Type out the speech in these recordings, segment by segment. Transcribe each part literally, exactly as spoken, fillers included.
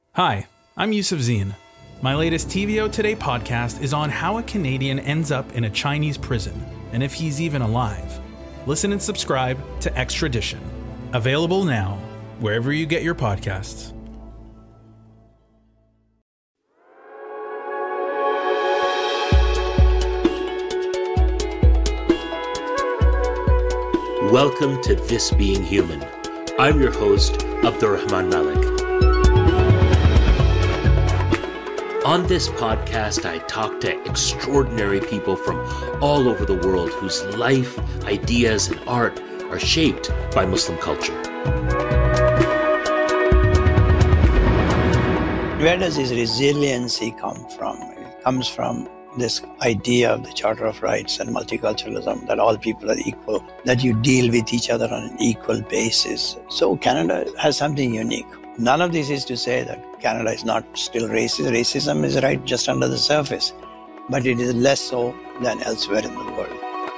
Hi, I'm Yusuf Zine. My latest T V O Today podcast is on how a Canadian ends up in a Chinese prison and if he's even alive. Listen and subscribe to Extradition. Available now, wherever you get your podcasts. Welcome to This Being Human. I'm your host, Abdurrahman Malik. On this podcast, I talk to extraordinary people from all over the world whose life, ideas, and art are shaped by Muslim culture. Where does this resiliency come from? It comes from this idea of the Charter of Rights and multiculturalism, that all people are equal, that you deal with each other on an equal basis. So Canada has something unique. None of this is to say that Canada is not still racist. Racism is right just under the surface, but it is less so than elsewhere in the world.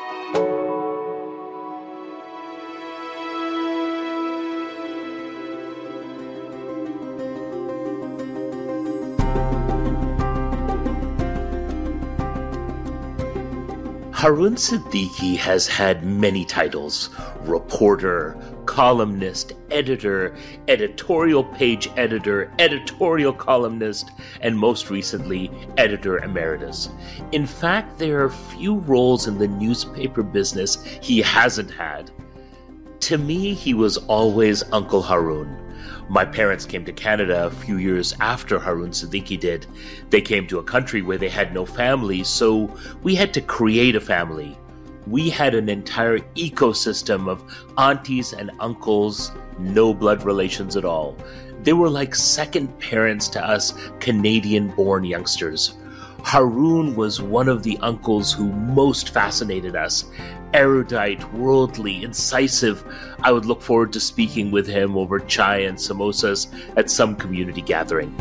Haroon Siddiqui has had many titles: reporter, columnist, editor, editorial page editor, editorial columnist, and most recently, editor emeritus. In fact, there are few roles in the newspaper business he hasn't had. To me, he was always Uncle Haroon. My parents came to Canada a few years after Haroon Siddiqui did. They came to a country where they had no family, so we had to create a family. We had an entire ecosystem of aunties and uncles, no blood relations at all. They were like second parents to us Canadian-born youngsters. Haroon was one of the uncles who most fascinated us. Erudite, worldly, incisive. I would look forward to speaking with him over chai and samosas at some community gathering.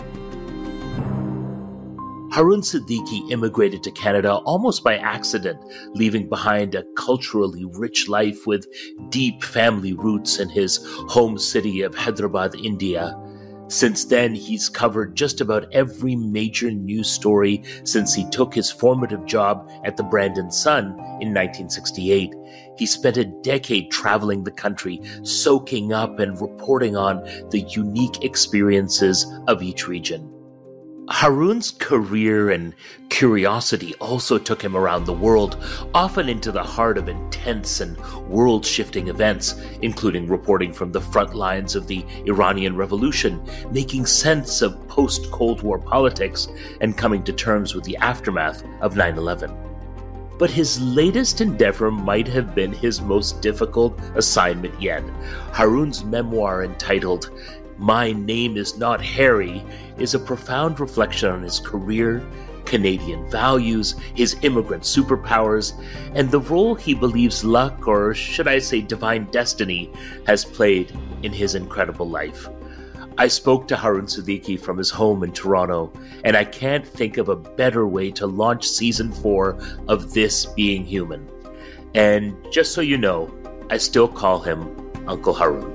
Haroon Siddiqui immigrated to Canada almost by accident, leaving behind a culturally rich life with deep family roots in his home city of Hyderabad, India. Since then, he's covered just about every major news story since he took his formative job at the Brandon Sun in nineteen sixty-eight. He spent a decade traveling the country, soaking up and reporting on the unique experiences of each region. Haroon's career and curiosity also took him around the world, often into the heart of intense and world-shifting events, including reporting from the front lines of the Iranian Revolution, making sense of post-Cold War politics, and coming to terms with the aftermath of nine eleven. But his latest endeavor might have been his most difficult assignment yet. Haroon's memoir entitled My Name Is Not Harry is a profound reflection on his career, Canadian values, his immigrant superpowers, and the role he believes luck, or should I say divine destiny, has played in his incredible life. I spoke to Haroon Siddiqui from his home in Toronto, and I can't think of a better way to launch season four of This Being Human. And just so you know, I still call him Uncle Haroon.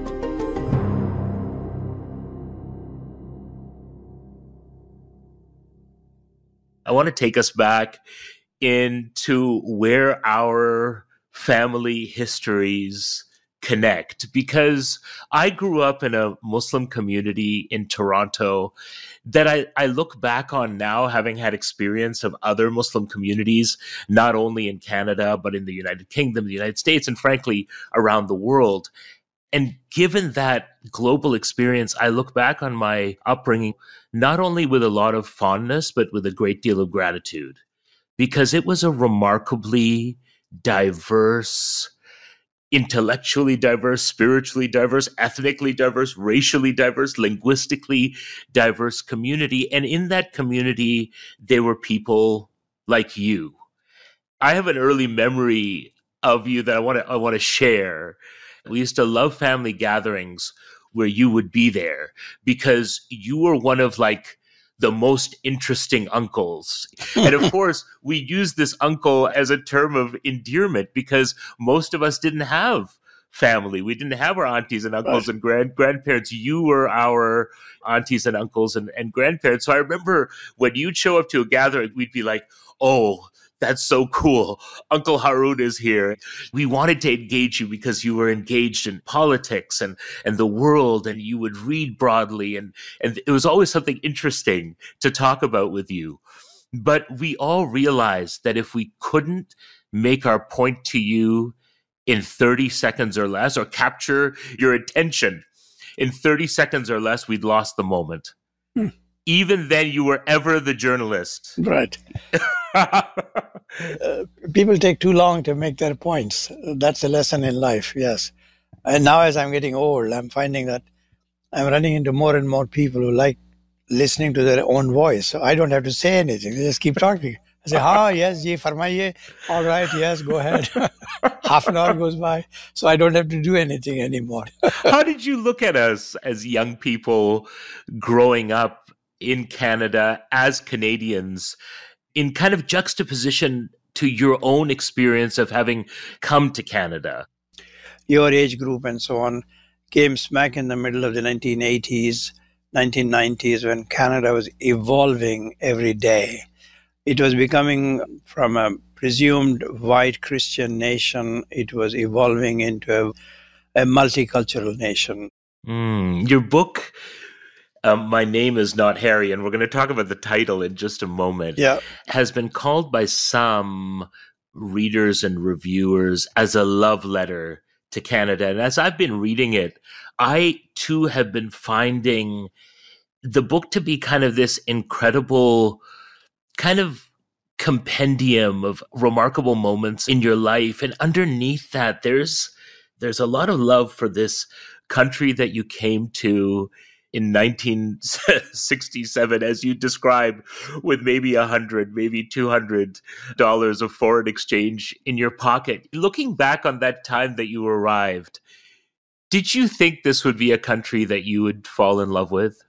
I want to take us back into where our family histories connect, because I grew up in a Muslim community in Toronto that I, I look back on now, having had experience of other Muslim communities, not only in Canada, but in the United Kingdom, the United States, and frankly, around the world. And given that global experience, I look back on my upbringing not only with a lot of fondness, but with a great deal of gratitude, because it was a remarkably diverse, intellectually diverse, spiritually diverse, ethnically diverse, racially diverse, linguistically diverse community. And in that community, there were people like you. I have an early memory of you that I want to I want to share. We used to love family gatherings where you would be there because you were one of like the most interesting uncles. And of course, we use this uncle as a term of endearment because most of us didn't have family. We didn't have our aunties and uncles Right. and grand grandparents. You were our aunties and uncles and, and grandparents. So I remember when you'd show up to a gathering, we'd be like, oh, that's so cool. Uncle Harun is here. We wanted to engage you because you were engaged in politics and, and the world, and you would read broadly. And, and it was always something interesting to talk about with you. But we all realized that if we couldn't make our point to you in thirty seconds or less, or capture your attention in thirty seconds or less, we'd lost the moment. Hmm. Even then, you were ever the journalist. Right. uh, people take too long to make their points. That's a lesson in life, yes. And now as I'm getting old, I'm finding that I'm running into more and more people who like listening to their own voice. So I don't have to say anything. They just keep talking. I say, ha, yes, ye farmaiye. All right, yes, go ahead. Half an hour goes by, so I don't have to do anything anymore. How did you look at us as young people growing up in Canada as Canadians in kind of juxtaposition to your own experience of having come to Canada? Your age group and so on came smack in the middle of the nineteen eighties, nineteen nineties, when Canada was evolving every day. It was becoming from a presumed white Christian nation, it was evolving into a, a multicultural nation. Mm, your book, um, My Name is Not Harry, and we're going to talk about the title in just a moment, yeah. has been called by some readers and reviewers as a love letter to Canada. And as I've been reading it, I too have been finding the book to be kind of this incredible kind of compendium of remarkable moments in your life. And underneath that, there's there's a lot of love for this country that you came to in nineteen sixty-seven, as you describe, with maybe a hundred, maybe two hundred dollars of foreign exchange in your pocket. Looking back on that time that you arrived, did you think this would be a country that you would fall in love with?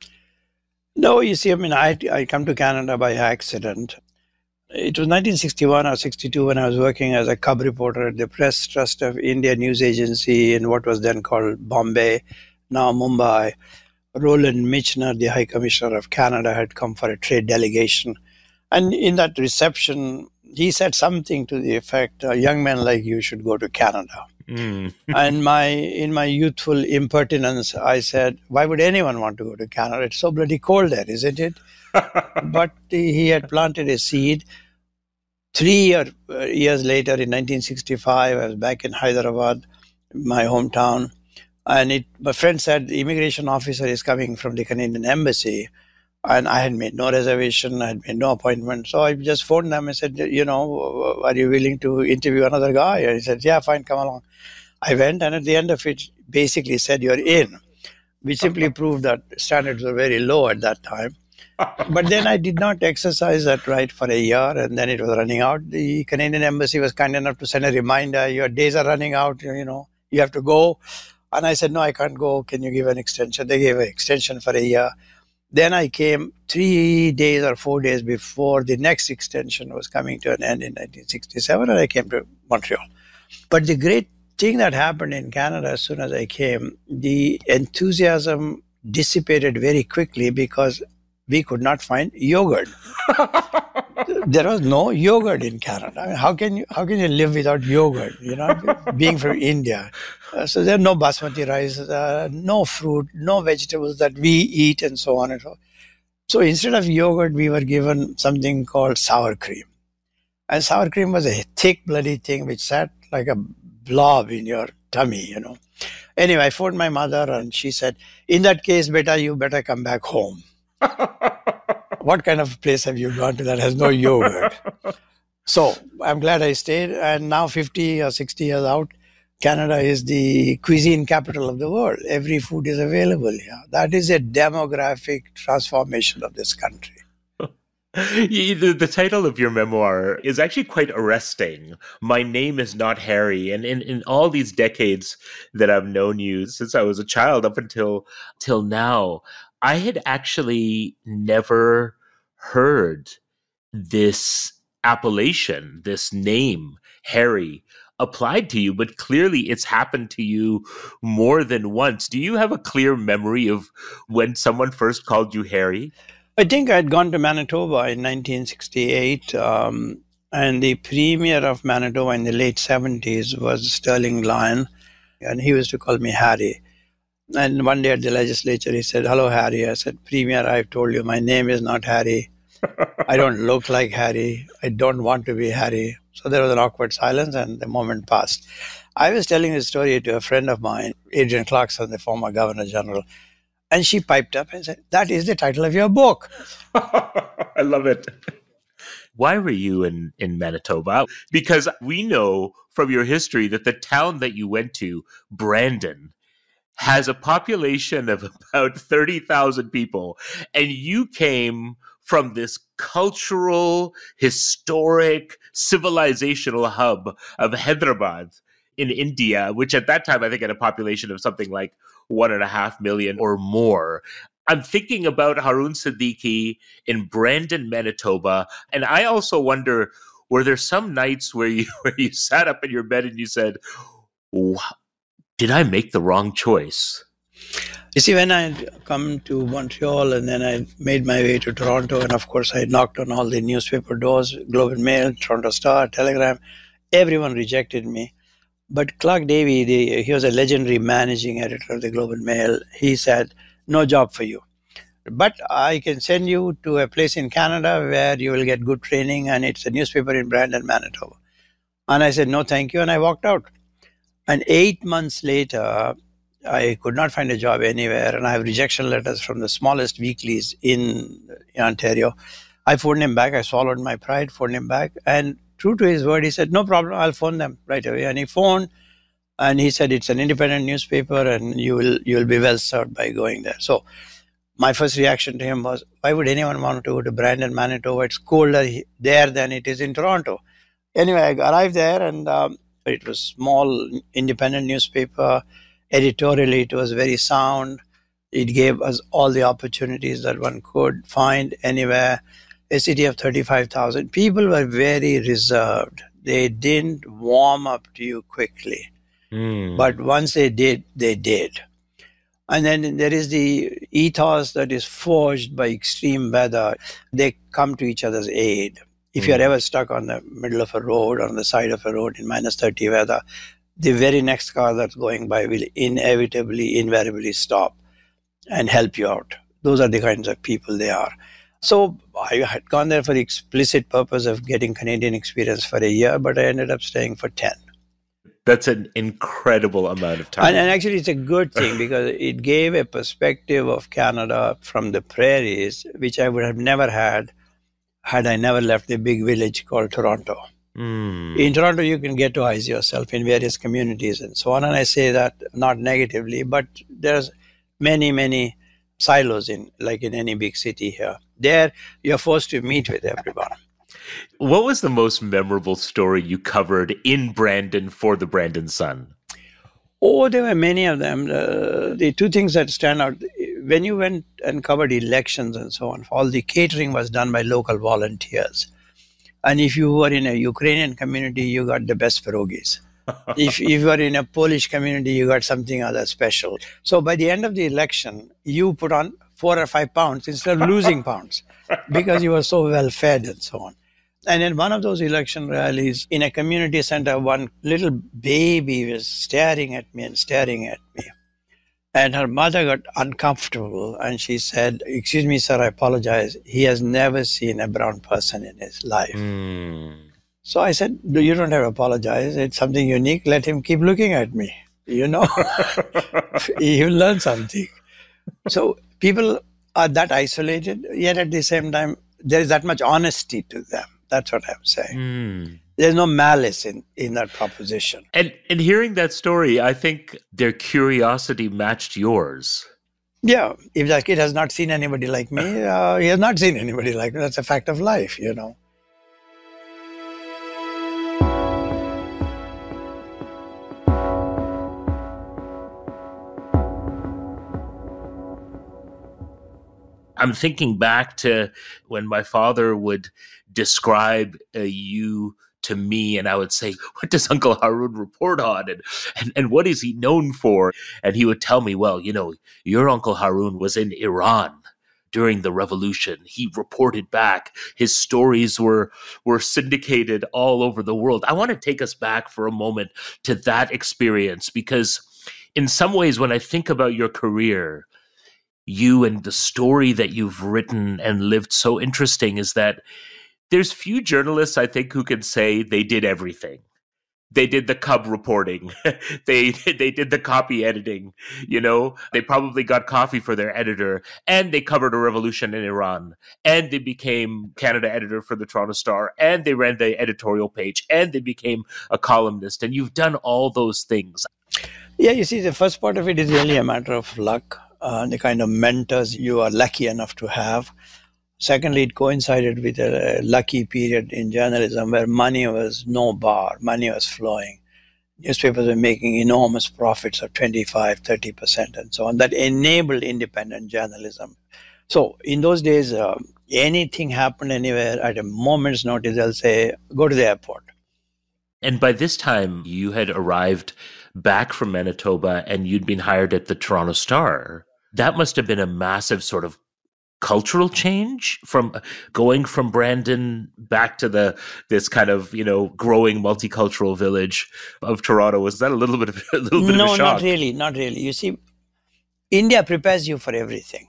No, you see, I mean, I I come to Canada by accident. It was nineteen sixty-one or sixty-two when I was working as a cub reporter at the Press Trust of India News Agency in what was then called Bombay, now Mumbai. Roland Michener, the High Commissioner of Canada, had come for a trade delegation. And in that reception, he said something to the effect, a young man like you should go to Canada. Mm. And my in my youthful impertinence, I said, why would anyone want to go to Canada? It's so bloody cold there, isn't it? But he had planted a seed. Three year, uh, years later, in nineteen sixty-five, I was back in Hyderabad, my hometown. And it, my friend said, the immigration officer is coming from the Canadian embassy. And I had made no reservation, I had made no appointment. So I just phoned them and said, you know, are you willing to interview another guy? And he said, yeah, fine, come along. I went, and at the end of it, basically said, you're in, which simply proved that standards were very low at that time. But then I did not exercise that right for a year, and then it was running out. The Canadian embassy was kind enough to send a reminder, your days are running out, you know, you have to go. And I said, no, I can't go. Can you give an extension? They gave an extension for a year. Then I came three days or four days before the next extension was coming to an end in nineteen sixty-seven, and I came to Montreal. But the great thing that happened in Canada as soon as I came, the enthusiasm dissipated very quickly because we could not find yogurt. There was no yogurt in Canada. I mean, how can you how can you live without yogurt? You know, being from India, uh, so there are no basmati rice, uh, no fruit, no vegetables that we eat, and so on and so on. So instead of yogurt, we were given something called sour cream, and sour cream was a thick, bloody thing which sat like a blob in your tummy. You know. Anyway, I phoned my mother, and she said, "In that case, beta, you better come back home." What kind of place have you gone to that has no yogurt? So I'm glad I stayed. And now fifty or sixty years out, Canada is the cuisine capital of the world. Every food is available here. That is a demographic transformation of this country. The, the title of your memoir is actually quite arresting. My Name is Not Harry. And in, in all these decades that I've known you, since I was a child up until till now, I had actually never heard this appellation, this name, Harry, applied to you, but clearly it's happened to you more than once. Do you have a clear memory of when someone first called you Harry? I think I'd gone to Manitoba in nineteen sixty-eight, um, and the premier of Manitoba in the late seventies was Sterling Lyon, and he used to call me Harry. And one day at the legislature, he said, "Hello, Harry." I said, "Premier, I've told you my name is not Harry. I don't look like Harry. I don't want to be Harry." So there was an awkward silence, and the moment passed. I was telling this story to a friend of mine, Adrienne Clarkson, the former Governor General, and she piped up and said, "That is the title of your book." I love it. Why were you in, in Manitoba? Because we know from your history that the town that you went to, Brandon, has a population of about thirty thousand people, and you came from this cultural, historic, civilizational hub of Hyderabad in India, which at that time I think had a population of something like one and a half million or more. I'm thinking about Haroon Siddiqui in Brandon, Manitoba, and I also wonder, were there some nights where you where you sat up in your bed and you said, "Did I make the wrong choice?" You see, when I had come to Montreal and then I made my way to Toronto, and of course I knocked on all the newspaper doors, Globe and Mail, Toronto Star, Telegram, everyone rejected me. But Clark Davey, the, he was a legendary managing editor of the Globe and Mail. He said, "No job for you. But I can send you to a place in Canada where you will get good training, and it's a newspaper in Brandon, Manitoba." And I said, "No, thank you," and I walked out. And eight months later, I could not find a job anywhere, and I have rejection letters from the smallest weeklies in, in Ontario. I phoned him back. I swallowed my pride, phoned him back, and true to his word, he said, "No problem, I'll phone them right away." And he phoned, and he said, "It's an independent newspaper, and you will you will be well served by going there." So my first reaction to him was, why would anyone want to go to Brandon, Manitoba? It's colder there than it is in Toronto. Anyway, I arrived there, and um, it was small, independent newspaper. Editorially, it was very sound. It gave us all the opportunities that one could find anywhere. A city of thirty-five thousand. People were very reserved. They didn't warm up to you quickly. Mm. But once they did, they did. And then there is the ethos that is forged by extreme weather. They come to each other's aid. If mm. you're ever stuck on the middle of a road, on the side of a road in minus thirty weather, the very next car that's going by will inevitably, invariably stop and help you out. Those are the kinds of people they are. So I had gone there for the explicit purpose of getting Canadian experience for a year, but I ended up staying for ten. That's an incredible amount of time. And, and actually, it's a good thing because it gave a perspective of Canada from the prairies, which I would have never had had I never left the big village called Toronto. Mm. In Toronto, you can ghettoize yourself in various communities and so on. And I say that not negatively, but there's many, many silos in, like in any big city here. There, you're forced to meet with everyone. What was the most memorable story you covered in Brandon for the Brandon Sun? Oh, there were many of them. Uh, the two things that stand out, when you went and covered elections and so on, all the catering was done by local volunteers. And if you were in a Ukrainian community, you got the best pierogies. if, if you were in a Polish community, you got something other special. So by the end of the election, you put on four or five pounds instead of losing pounds because you were so well fed and so on. And in one of those election rallies in a community center, one little baby was staring at me and staring at me. And her mother got uncomfortable and she said, "Excuse me, sir, I apologize. He has never seen a brown person in his life." Mm. So I said, "You don't have to apologize. It's something unique. Let him keep looking at me. You know, he'll learn something." So people are that isolated, yet at the same time, there is that much honesty to them. That's what I'm saying. Mm. There's no malice in, in that proposition. And and hearing that story, I think their curiosity matched yours. Yeah. If that kid has not seen anybody like me, uh, he has not seen anybody like me. That's a fact of life, you know. I'm thinking back to when my father would describe uh, you to me, and I would say, what does Uncle Harun report on? And, and, and what is he known for? And he would tell me, well, you know, your Uncle Harun was in Iran during the revolution. He reported back. His stories were were syndicated all over the world. I want to take us back for a moment to that experience, because in some ways, when I think about your career, you and the story that you've written and lived so interesting is that there's few journalists, I think, who can say they did everything. They did the cub reporting. they they did the copy editing. You know, they probably got coffee for their editor, and they covered a revolution in Iran, and they became Canada editor for the Toronto Star, and they ran the editorial page, and they became a columnist. And you've done all those things. Yeah, you see, the first part of it is really a matter of luck, uh, the kind of mentors you are lucky enough to have. Secondly, it coincided with a lucky period in journalism where money was no bar, money was flowing. Newspapers were making enormous profits of twenty-five, thirty percent and so on. That enabled independent journalism. So in those days, uh, anything happened anywhere at a moment's notice, they'll say, go to the airport. And by this time, you had arrived back from Manitoba and you'd been hired at the Toronto Star. That must have been a massive sort of cultural change from going from Brandon back to the this kind of, you know, growing multicultural village of Toronto. Was that a little bit of a little bit no, of a shock? No, not really, not really. You see, India prepares you for everything.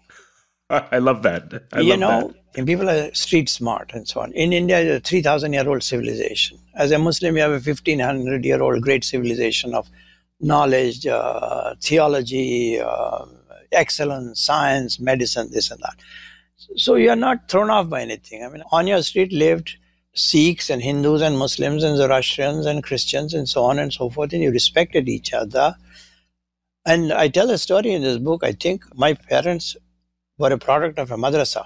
I love that. I you love know, that. And people are street smart and so on. In India, it's a three thousand year old civilization. As a Muslim, you have a fifteen hundred year old great civilization of knowledge, uh, theology, uh, excellence, science, medicine, this and that. So you are not thrown off by anything. I mean, on your street lived Sikhs and Hindus and Muslims and Zoroastrians and Christians and so on and so forth, and you respected each other. And I tell a story in this book. I think my parents were a product of a madrasa.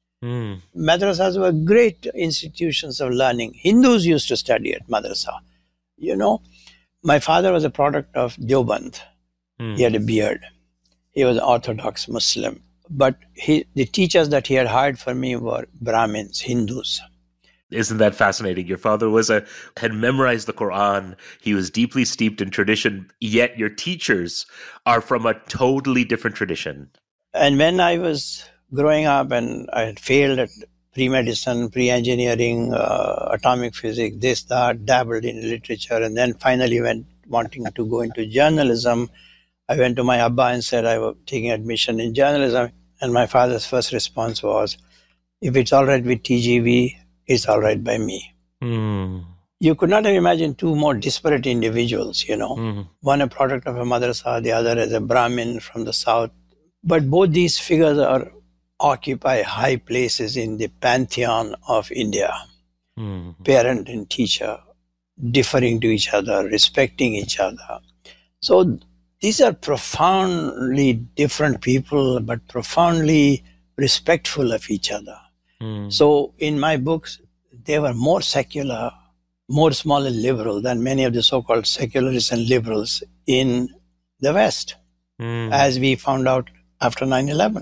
Mm. Madrasas were great institutions of learning. Hindus used to study at madrasa. You know, my father was a product of Deoband. Mm. He had a beard. He was an Orthodox Muslim. But he, the teachers that he had hired for me were Brahmins, Hindus. Isn't that fascinating? Your father was a had memorized the Quran. He was deeply steeped in tradition, yet your teachers are from a totally different tradition. And when I was growing up and I had failed at pre-medicine, pre-engineering, uh, atomic physics, this, that, dabbled in literature, and then finally went wanting to go into journalism, I went to my Abba and said I was taking admission in journalism. And my father's first response was, if it's all right with T G V, it's all right by me. Mm. You could not have imagined two more disparate individuals, you know. Mm. One a product of a madrasa, the other as a Brahmin from the south. But both these figures are occupy high places in the pantheon of India. Mm. Parent and teacher, differing to each other, respecting each other. So these are profoundly different people, but profoundly respectful of each other. Mm. So in my books, they were more secular, more small and liberal than many of the so-called secularists and liberals in the West, mm. as we found out after nine eleven.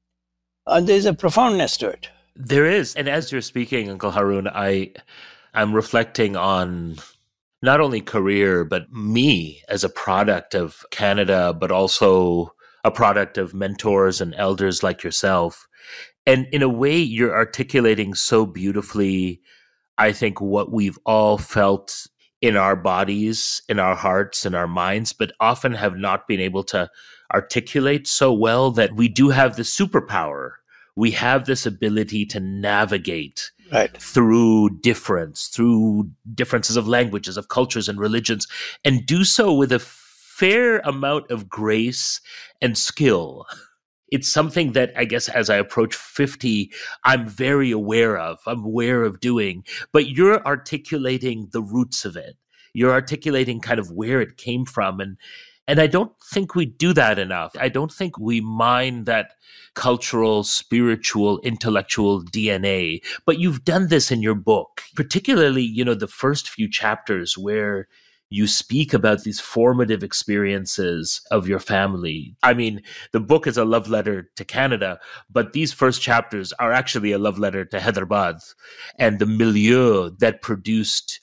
Uh, there's a profoundness to it. There is. And as you're speaking, Uncle Harun, I, I'm reflecting on not only career, but me as a product of Canada, but also a product of mentors and elders like yourself. And in a way, you're articulating so beautifully, I think, what we've all felt in our bodies, in our hearts, in our minds, but often have not been able to articulate so well that we do have the superpower. We have this ability to navigate right. through difference, through differences of languages, of cultures and religions, and do so with a fair amount of grace and skill. It's something that I guess as I approach fifty, I'm very aware of, I'm aware of doing, but you're articulating the roots of it. You're articulating kind of where it came from. And And I don't think we do that enough. I don't think we mine that cultural, spiritual, intellectual D N A. But you've done this in your book, particularly, you know, the first few chapters where you speak about these formative experiences of your family. I mean, the book is a love letter to Canada, but these first chapters are actually a love letter to Hyderabad and the milieu that produced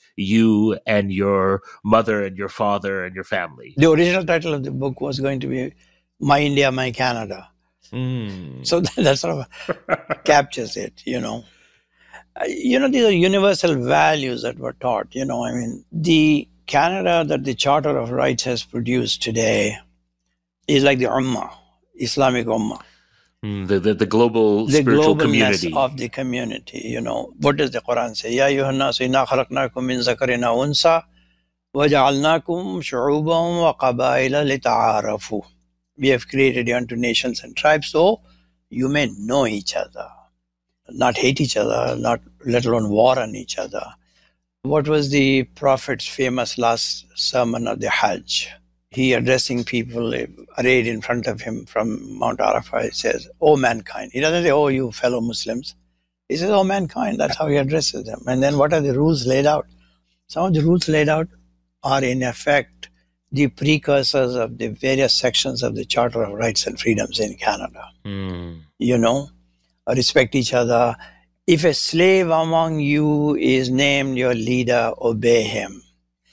you and your mother and your father and your family. The original title of the book was going to be My India, My Canada. Mm. So that, that sort of captures it, you know. Uh, you know, these are universal values that were taught, you know. I mean, the Canada that the Charter of Rights has produced today is like the Ummah, Islamic Ummah. Mm, the, the the global the spiritual globalness community of the community, you know. What does the Quran say? Ya ayyuhan nasu inna khalaqnakum min zakarin wa unsa wa ja'alnakum shu'uban wa qabaila lita'arafu. We have created you unto nations and tribes so you may know each other, not hate each other, not let alone war on each other. What was the Prophet's famous last sermon of the Hajj? He addressing people arrayed in front of him from Mount Arafah, he says, "Oh mankind." He doesn't say, "Oh you fellow Muslims." He says, "Oh mankind." That's how he addresses them. And then what are the rules laid out? Some of the rules laid out are in effect the precursors of the various sections of the Charter of Rights and Freedoms in Canada. Mm. You know, respect each other. If a slave among you is named your leader, obey him.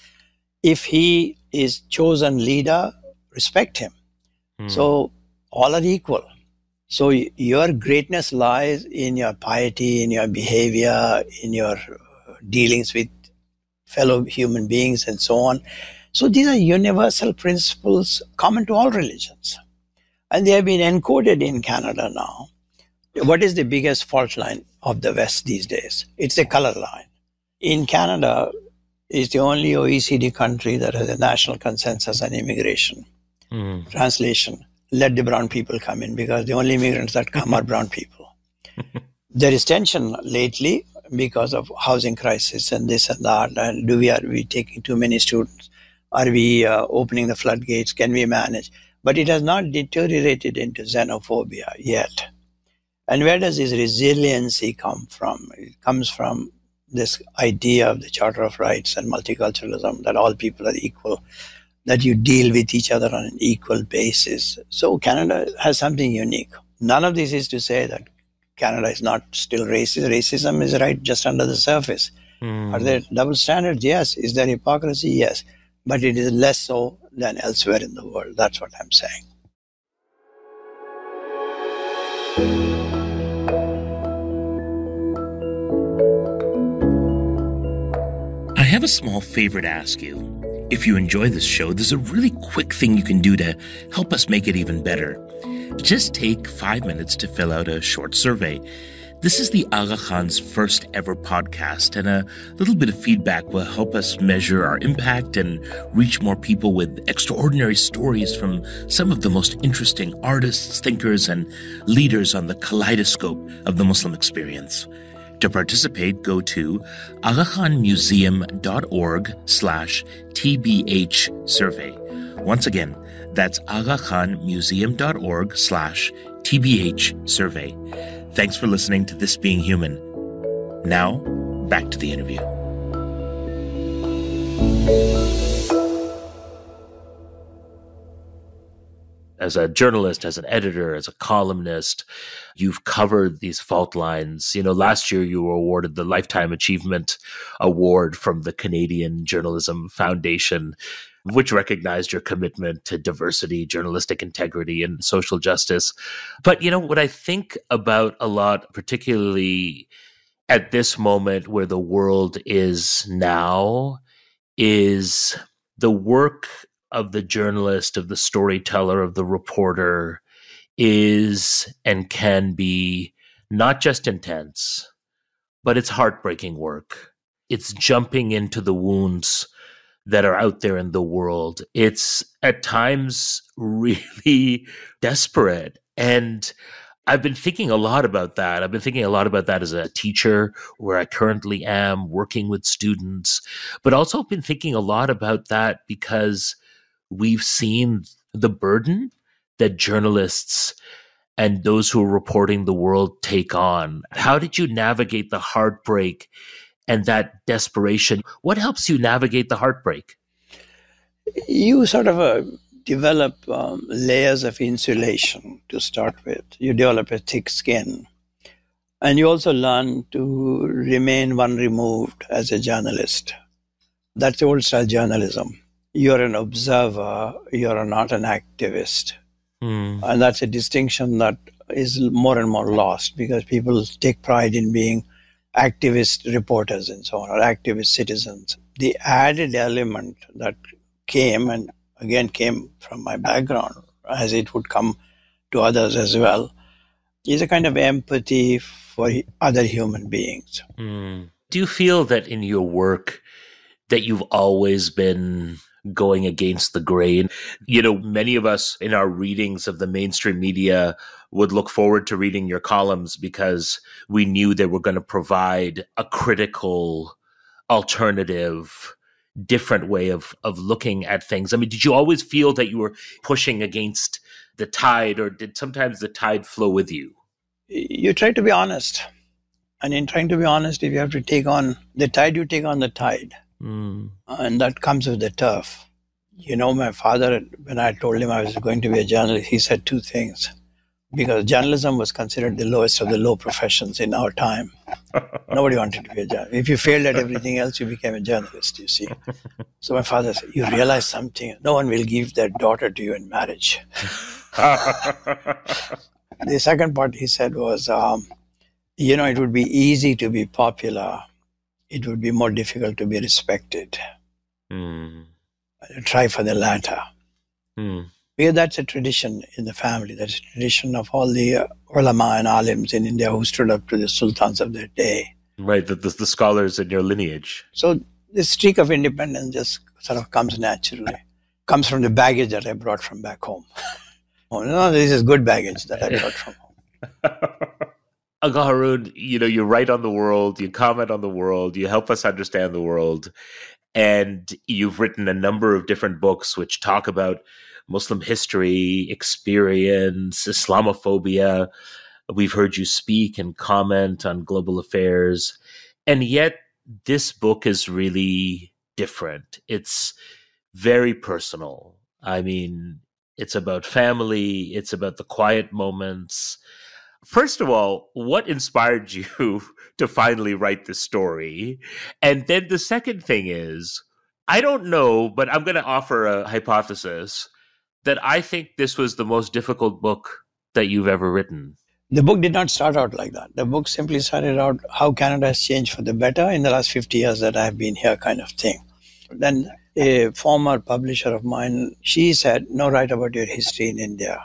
If he is chosen leader, respect him. Mm. So all are equal. So your greatness lies in your piety, in your behavior, in your dealings with fellow human beings and so on. So these are universal principles common to all religions. And they have been encoded in Canada now. What is the biggest fault line of the West these days? It's the color line. In Canada, it's the only O E C D country that has a national consensus on immigration. Mm. Translation, let the brown people come in because the only immigrants that come are brown people. There is tension lately because of housing crisis and this and that. And do we, are we taking too many students? Are we uh, opening the floodgates? Can we manage? But it has not deteriorated into xenophobia yet. And where does this resiliency come from? It comes from this idea of the Charter of Rights and multiculturalism, that all people are equal, that you deal with each other on an equal basis. So Canada has something unique. None of this is to say that Canada is not still racist. Racism is right just under the surface. Mm. Are there double standards? Yes. Is there hypocrisy? Yes. But it is less so than elsewhere in the world. That's what I'm saying. I have a small favor to ask you. If you enjoy this show, there's a really quick thing you can do to help us make it even better. Just take five minutes to fill out a short survey. This is the Aga Khan's first ever podcast, and a little bit of feedback will help us measure our impact and reach more people with extraordinary stories from some of the most interesting artists, thinkers, and leaders on the kaleidoscope of the Muslim experience. To participate, go to agakhanmuseum.org slash TBH survey. Once again, that's agakhanmuseum.org slash TBH survey. Thanks for listening to This Being Human. Now, back to the interview. As a journalist, as an editor, as a columnist, you've covered these fault lines. You know, last year you were awarded the Lifetime Achievement Award from the Canadian Journalism Foundation, which recognized your commitment to diversity, journalistic integrity, and social justice. But, you know, what I think about a lot, particularly at this moment where the world is now, is the work of the journalist, of the storyteller, of the reporter is and can be not just intense, but it's heartbreaking work. It's jumping into the wounds that are out there in the world. It's at times really desperate. And I've been thinking a lot about that. I've been thinking a lot about that as a teacher, where I currently am working with students, but also been thinking a lot about that because we've seen the burden that journalists and those who are reporting the world take on. How did you navigate the heartbreak and that desperation? What helps you navigate the heartbreak? You sort of uh, develop um, layers of insulation to start with. You develop a thick skin. And you also learn to remain one removed as a journalist. That's the old style journalism. You're an observer, you're not an activist. Mm. And that's a distinction that is more and more lost because people take pride in being activist reporters and so on, or activist citizens. The added element that came, and again came from my background, as it would come to others as well, is a kind of empathy for other human beings. Mm. Do you feel that in your work that you've always been going against the grain? You know, many of us in our readings of the mainstream media would look forward to reading your columns because we knew they were going to provide a critical, alternative, different way of, of looking at things. I mean, did you always feel that you were pushing against the tide, or did sometimes the tide flow with you? You try to be honest. And in trying to be honest, if you have to take on the tide, you take on the tide. Mm. And that comes with the turf. You know, my father, when I told him I was going to be a journalist, he said two things. Because journalism was considered the lowest of the low professions in our time. Nobody wanted to be a journalist. If you failed at everything else, you became a journalist, you see. So my father said, you realize something, no one will give their daughter to you in marriage. The second part he said was, um, you know, it would be easy to be popular. It would be more difficult to be respected. Mm. Try for the latter. Mm. Because that's a tradition in the family. That's a tradition of all the uh, ulama and alims in India who stood up to the sultans of their day. Right, the, the, the scholars in your lineage. So the streak of independence just sort of comes naturally. Comes from the baggage that I brought from back home. Oh, no, this is good baggage that I brought from home. Agha Haroon, you know, you write on the world, you comment on the world, you help us understand the world. And you've written a number of different books which talk about Muslim history, experience, Islamophobia. We've heard you speak and comment on global affairs. And yet this book is really different. It's very personal. I mean, it's about family. It's about the quiet moments. First of all, what inspired you to finally write this story? And then the second thing is, I don't know, but I'm going to offer a hypothesis that I think this was the most difficult book that you've ever written. The book did not start out like that. The book simply started out how Canada has changed for the better in the last fifty years that I've been here, kind of thing. Then a former publisher of mine, she said, no, write about your history in India.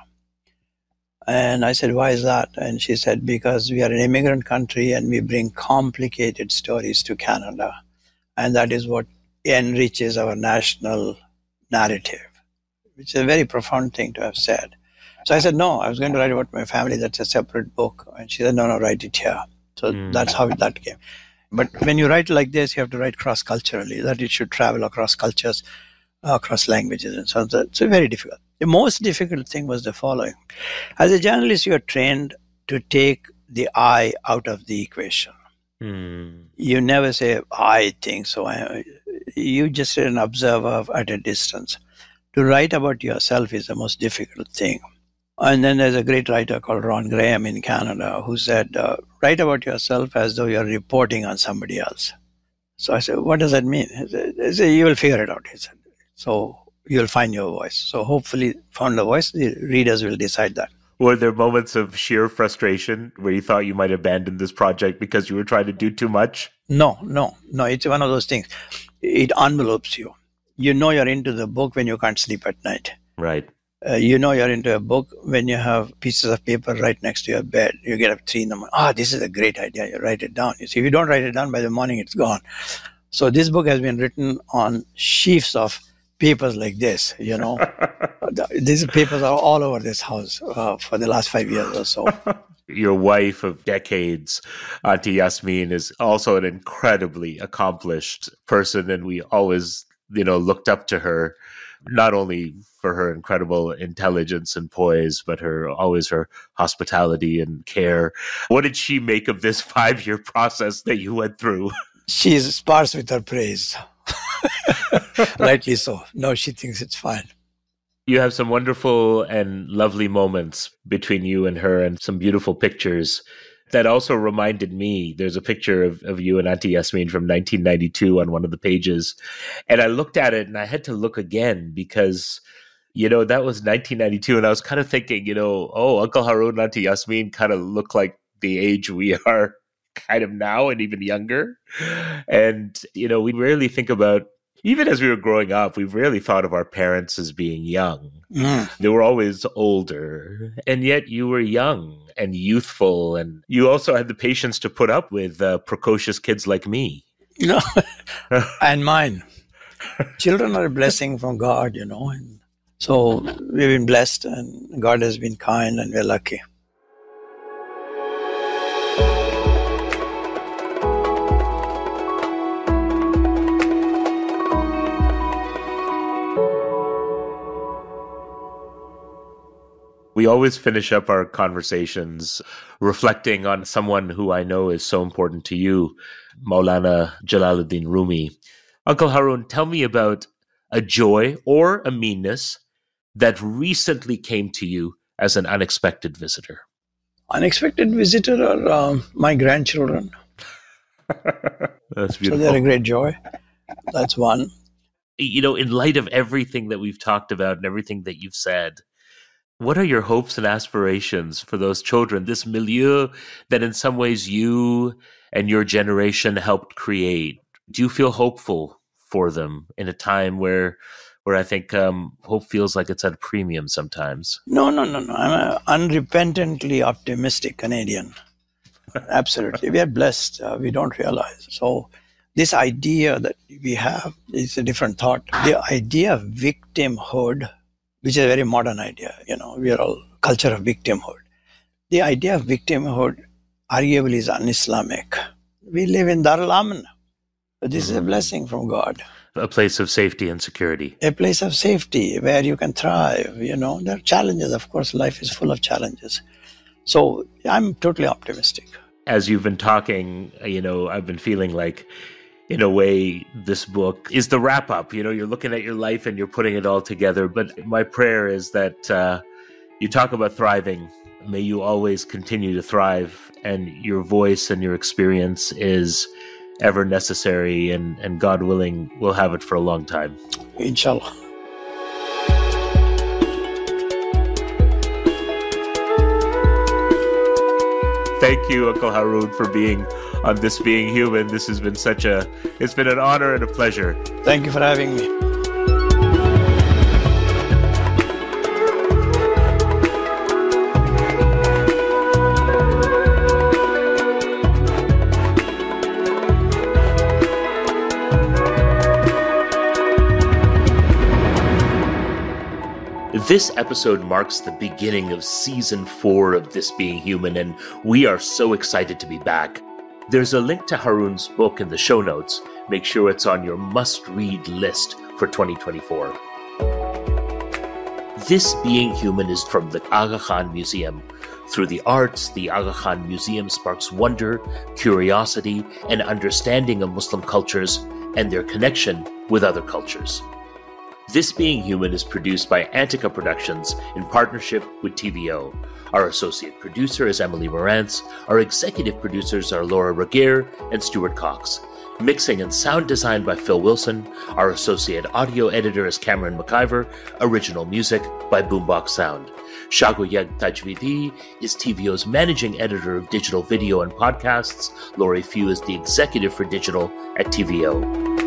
And I said, why is that? And she said, because we are an immigrant country and we bring complicated stories to Canada. And that is what enriches our national narrative, which is a very profound thing to have said. So I said, no, I was going to write about my family. That's a separate book. And she said, no, no, write it here. So mm. that's how that came. But when you write like this, you have to write cross-culturally, that it should travel across cultures, across languages and so on. So it's very difficult. The most difficult thing was the following. As a journalist, you are trained to take the I out of the equation. Mm. You never say, I think so. You just an observer at a distance. To write about yourself is the most difficult thing. And then there's a great writer called Ron Graham in Canada who said, uh, write about yourself as though you're reporting on somebody else. So I said, what does that mean? He said, he said, you will figure it out, he said. So you'll find your voice. So hopefully found the voice, the readers will decide that. Were there moments of sheer frustration where you thought you might abandon this project because you were trying to do too much? No, no, no. It's one of those things. It envelopes you. You know you're into the book when you can't sleep at night. Right. Uh, you know you're into a book when you have pieces of paper right next to your bed. You get up three in the morning. Ah, this is a great idea. You write it down. You see, if you don't write it down by the morning, it's gone. So this book has been written on sheafs of papers like this, you know. These papers are all over this house uh, for the last five years or so. Your wife of decades, Auntie Yasmin, is also an incredibly accomplished person, and we always, you know, looked up to her, not only for her incredible intelligence and poise, but her always her hospitality and care. What did she make of this five-year process that you went through? She's sparse with her praise. Rightly so. No, she thinks it's fine. You have some wonderful and lovely moments between you and her and some beautiful pictures That also reminded me, there's a picture of, of you and Auntie Yasmin from nineteen ninety-two on one of the pages. And I looked at it and I had to look again because, you know, that was nineteen ninety-two. And I was kind of thinking, you know, oh, Uncle Haroon and Auntie Yasmin kind of look like the age we are kind of now and even younger. And, you know, we rarely think about, even as we were growing up, we rarely thought of our parents as being young. Mm. They were always older. And yet you were young and youthful. And you also had the patience to put up with uh, precocious kids like me. No, and mine. Children are a blessing from God, you know. And so we've been blessed and God has been kind and we're lucky. We always finish up our conversations reflecting on someone who I know is so important to you, Maulana Jalaluddin Rumi. Uncle Haroon, tell me about a joy or a meanness that recently came to you as an unexpected visitor. Unexpected visitor are um, my grandchildren. That's beautiful. So they're a great joy. That's one. You know, in light of everything that we've talked about and everything that you've said, what are your hopes and aspirations for those children, this milieu that in some ways you and your generation helped create? Do you feel hopeful for them in a time where where I think um, hope feels like it's at a premium sometimes? No, no, no, no. I'm an unrepentantly optimistic Canadian. Absolutely. We are blessed. Uh, we don't realize. So this idea that we have is a different thought. The idea of victimhood, which is a very modern idea. You know, we are all culture of victimhood. The idea of victimhood arguably is un-Islamic. We live in Darul Aman. But this mm-hmm. is a blessing from God. A place of safety and security. A place of safety where you can thrive. You know, there are challenges. Of course, life is full of challenges. So I'm totally optimistic. As you've been talking, you know, I've been feeling like, in a way, this book is the wrap up. You know, you're looking at your life and you're putting it all together. But my prayer is that uh, you talk about thriving. May you always continue to thrive, and your voice and your experience is ever necessary, and, and God willing, we'll have it for a long time. Inshallah. Thank you, Uncle Haroon, for being on This Being Human. This has been such a, it's been an honor and a pleasure. Thank you for having me. This episode marks the beginning of season four of This Being Human, and we are so excited to be back. There's a link to Haroon's book in the show notes. Make sure it's on your must-read list for twenty twenty-four. This Being Human is from the Aga Khan Museum. Through the arts, the Aga Khan Museum sparks wonder, curiosity, and understanding of Muslim cultures and their connection with other cultures. This Being Human is produced by Antica Productions in partnership with T V O. Our associate producer is Emily Morantz. Our executive producers are Laura Regier and Stuart Cox. Mixing and sound design by Phil Wilson. Our associate audio editor is Cameron McIver. Original music by Boombox Sound. Shagoyeg Tajvidi is T V O's managing editor of digital video and podcasts. Laurie Few is the executive for digital at T V O.